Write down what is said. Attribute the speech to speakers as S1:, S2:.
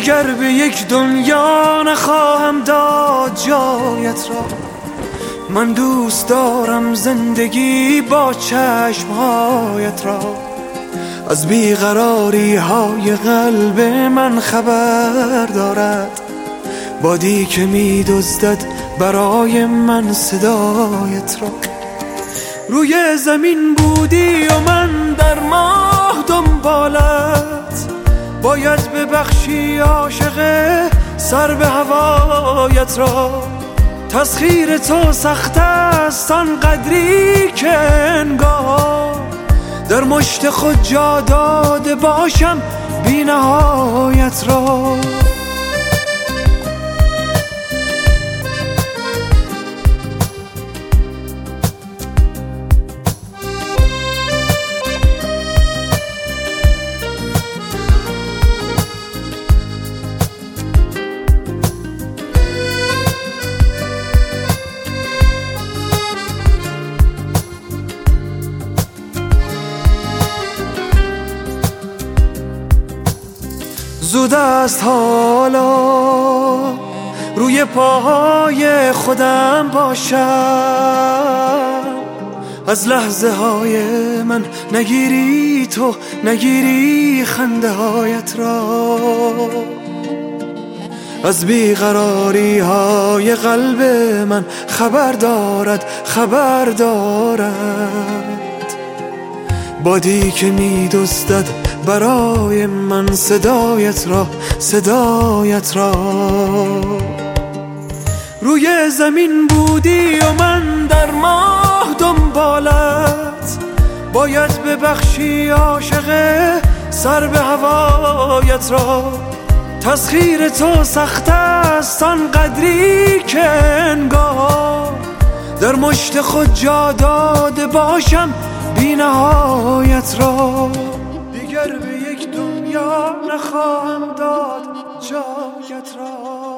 S1: دیگر به یک دنیا نخواهم داد جایت را. من دوست دارم زندگی با چشمهایت را. از بیقراری های قلب من خبر دارد بادی که می دزدد برای من صدایت را. روی زمین بودی و من در ماه دنبالت، باید ببخشی عاشق سر به هوایت را. تسخیر تو سخت است آنقدری که انگار در مشت خود جا داده باشم بی نهایت را. زود است حالا روی پاهای خودم باشم. از لحظه های من نگیری تو، نگیری خنده هایت را. از بیقراری های قلب من خبر دارد بادی که می دزدد برای من صدایت را. روی زمین بودی و من در ماه دنبالت، باید ببخشی عاشق سر به هوایت را. تسخیر تو سخت است آنقدری که انگار در مشت خود جا داده باشم بی نهایت را. دیگر به یک دنیا نخواهم داد جایت را.